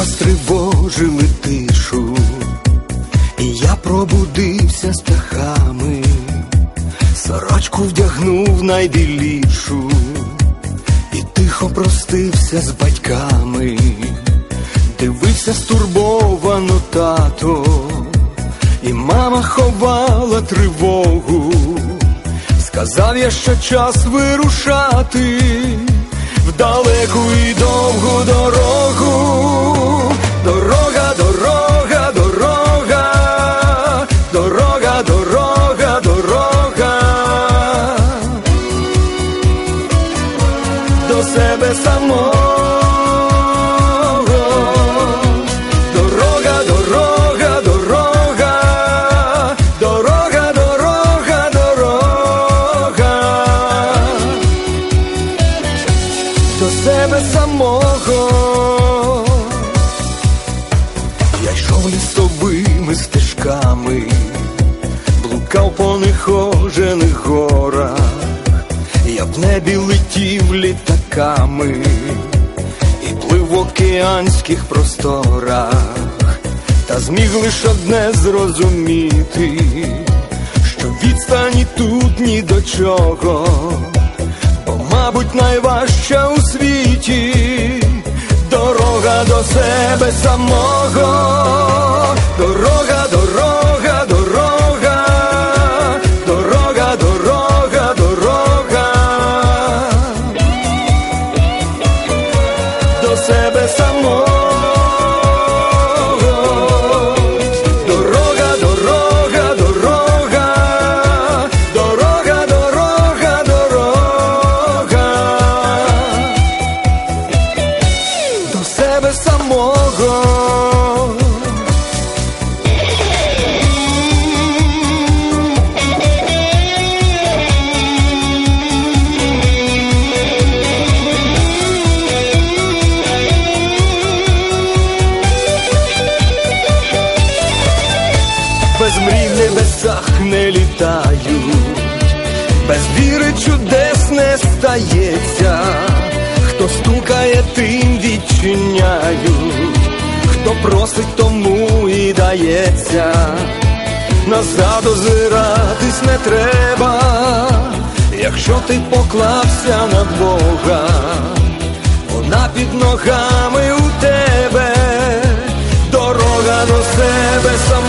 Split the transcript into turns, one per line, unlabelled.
розтривожили тишу, і я пробудився з птахами, сорочку вдягнув найбілішу і тихо простився з батьками. Дивився стурбовано тато, і мама ховала тривогу. Сказав я, що час вирушати в далеку і довгу дорогу. Дорога, дорога, дорога, дорога, дорога, дорога до себе самого. Дорога, дорога, дорога, дорога, дорога, дорога до себе самого. Я йшов лісовими стежками, блукав по нехожених горах, я в небі летів літаками і плив в океанських просторах. Та зміг лиш одне зрозуміти, що відстані тут ні до чого, бо, мабуть, найважча у світі дорога до себе самого. Дорога, дорога, дорога, дорога, дорога, дорога до себе самого. Дорога, дорога, дорога, дорога, дорога, дорога до себе самого. Без мрій в небесах не літають, без віри чудес не стається. Хто стукає, тим відчиняють, хто просить, тому і дається. Назад озиратись не треба, якщо ти поклався на Бога. Вона під ногами у тебе, дорога до себе сама.